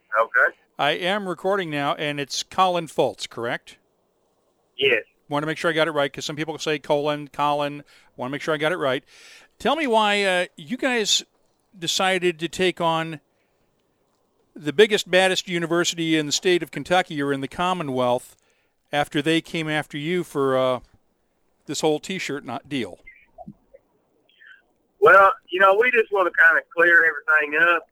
Okay. I am recording now, and it's Colin Fultz, correct? Yes. Want to make sure I got it right because some people say Colin. Want to make sure I got it right. Tell me why you guys decided to take on the biggest, baddest university in the state of Kentucky or in the Commonwealth after they came after you for this whole T-shirt deal. Well, we just want to kind of clear everything up.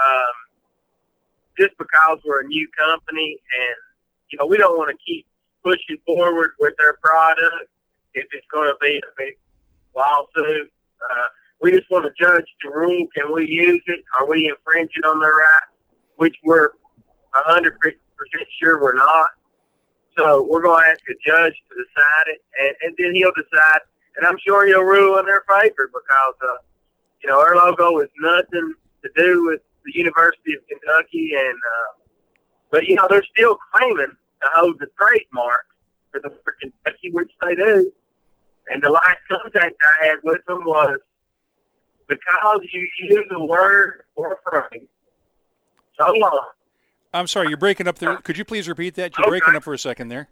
Just because we're a new company and, we don't want to keep pushing forward with their product if it's going to be a big lawsuit. We just want to judge the rule. Can we use it? Are we infringing on their rights? Which we're 100% sure we're not. So we're going to ask a judge to decide it, and then he'll decide. And I'm sure he'll rule in their favor because, our logo is nothing to do with the University of Kentucky. But they're still claiming to hold the trademark for Kentucky, which they do. And the last contact I had with them was because you use a word or a phrase so long. I'm sorry, you're breaking up there. Could you please repeat that? You're breaking up for a second there.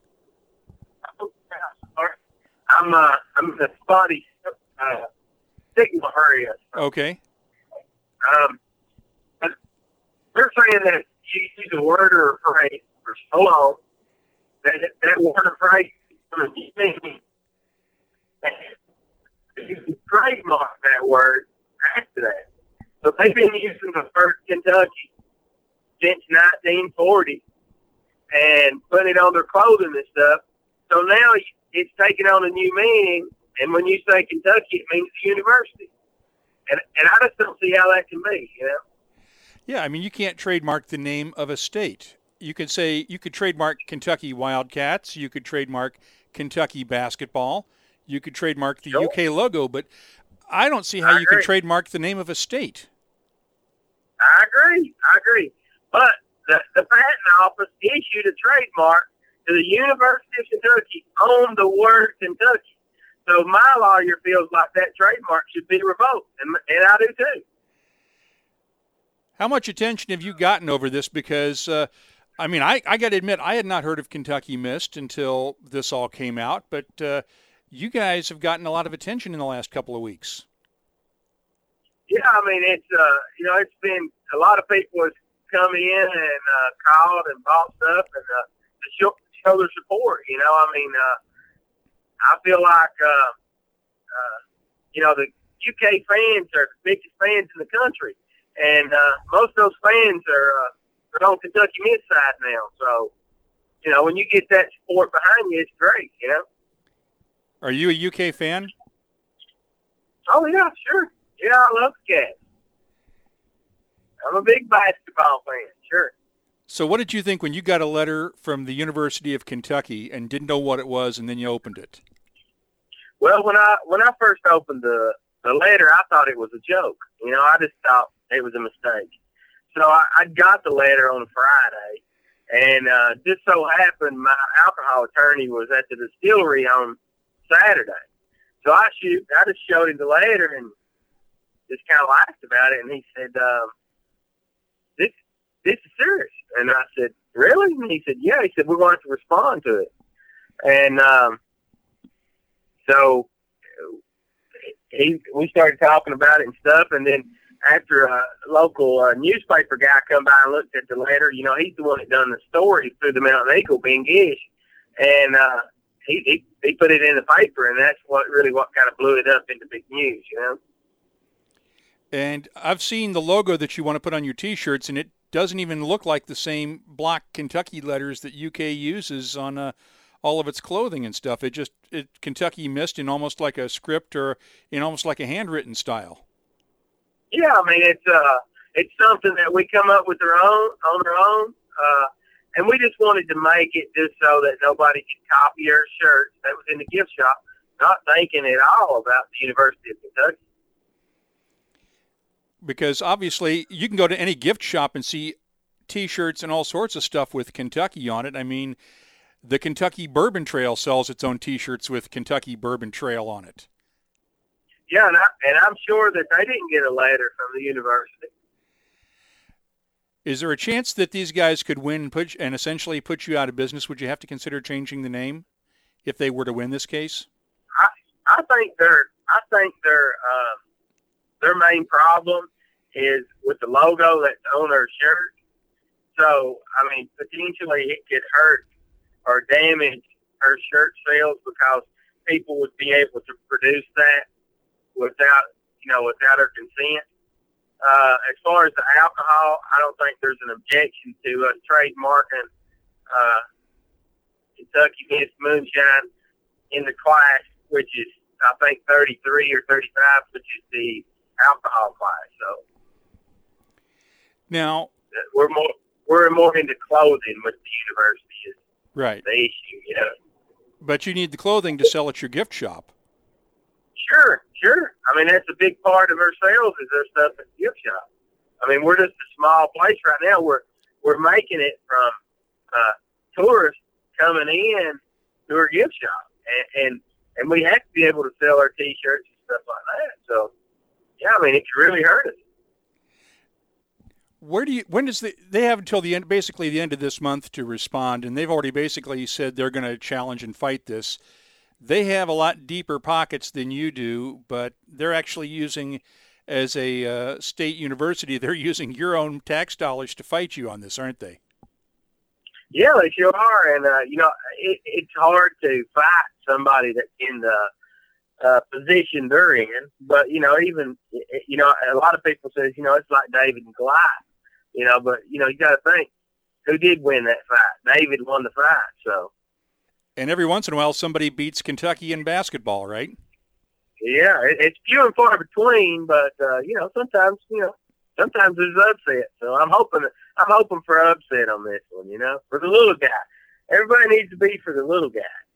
I'm in a spotty signal area. So. Okay. But they're saying that you use a word or a phrase for so long that word or phrase is going to mean you can trademark that word after that. So they've been using the word Kentucky since 1940 and putting it on their clothing and stuff. So now it's taking on a new meaning, and when you say Kentucky, it means university. And I just don't see how that can be, Yeah, I mean, you can't trademark the name of a state. You could trademark Kentucky Wildcats. You could trademark Kentucky basketball. You could trademark the UK logo, but I don't see how you can trademark the name of a state. I agree. But the patent office issued a trademark to the University of Kentucky on the word Kentucky. So my lawyer feels like that trademark should be revoked, and I do too. How much attention have you gotten over this? Because, I got to admit, I had not heard of Kentucky Mist until this all came out, but you guys have gotten a lot of attention in the last couple of weeks. Yeah, it's, it's been a lot of people have come in and called and bought stuff and to show their support, I feel like, the UK fans are the biggest fans in the country. And most of those fans are on Kentucky Mist side now. So, when you get that support behind you, it's great, Are you a UK fan? Oh, yeah, sure. Yeah, I love the Cats. I'm a big basketball fan, sure. So what did you think when you got a letter from the University of Kentucky and didn't know what it was, and then you opened it? Well, when I first opened the letter, I thought it was a joke. I just thought it was a mistake. So I got the letter on Friday, and just so happened my alcohol attorney was at the distillery on Saturday. So I just showed him the letter and just kind of laughed about it, and he said, this is serious. And I said, really? And he said, yeah. He said, we're going to have to respond to it. And so we started talking about it and stuff, and then after a local newspaper guy come by and looked at the letter, he's the one that done the story through the Mountain Eagle, Ben Gish, and he put it in the paper, and that's what kind of blew it up into big news, And I've seen the logo that you want to put on your T-shirts, and it doesn't even look like the same block Kentucky letters that UK uses on all of its clothing and stuff. It Kentucky Mist in almost like a script or in almost like a handwritten style. Yeah, it's something that we come up with on our own, and we just wanted to make it just so that nobody could copy our shirts that was in the gift shop, not thinking at all about the University of Kentucky. Because obviously you can go to any gift shop and see T-shirts and all sorts of stuff with Kentucky on it. The Kentucky Bourbon Trail sells its own T-shirts with Kentucky Bourbon Trail on it. Yeah, and I'm sure that they didn't get a letter from the university. Is there a chance that these guys could win and essentially put you out of business? Would you have to consider changing the name if they were to win this case? I think their main problem is with the logo that's on their shirt. So, I mean, potentially it could hurt or damage her shirt sales because people would be able to produce that without her consent. As far as the alcohol, I don't think there's an objection to us trademarking Kentucky Mist Moonshine in the class, which is, I think, 33 or 35, which is the alcohol class. So now we're more into clothing with the university is right. The issue, But you need the clothing to sell at your gift shop. Sure. I mean, that's a big part of our sales is their stuff at the gift shop. I mean, we're just a small place right now. We're making it from tourists coming in to our gift shop, and we have to be able to sell our T-shirts and stuff like that. So, yeah, I mean, it could really hurt us. They have until basically the end of this month to respond, and they've already basically said they're going to challenge and fight this. They have a lot deeper pockets than you do, but they're actually using, as a state university, they're using your own tax dollars to fight you on this, aren't they? Yeah, they sure are, and it's hard to fight somebody that's in the position they're in. But a lot of people say it's like David and Goliath, but you got to think who did win that fight. David won the fight, so. And every once in a while, somebody beats Kentucky in basketball, right? Yeah, it's few and far between, but sometimes there's upset. So I'm hoping for an upset on this one. For the little guy. Everybody needs to be for the little guy.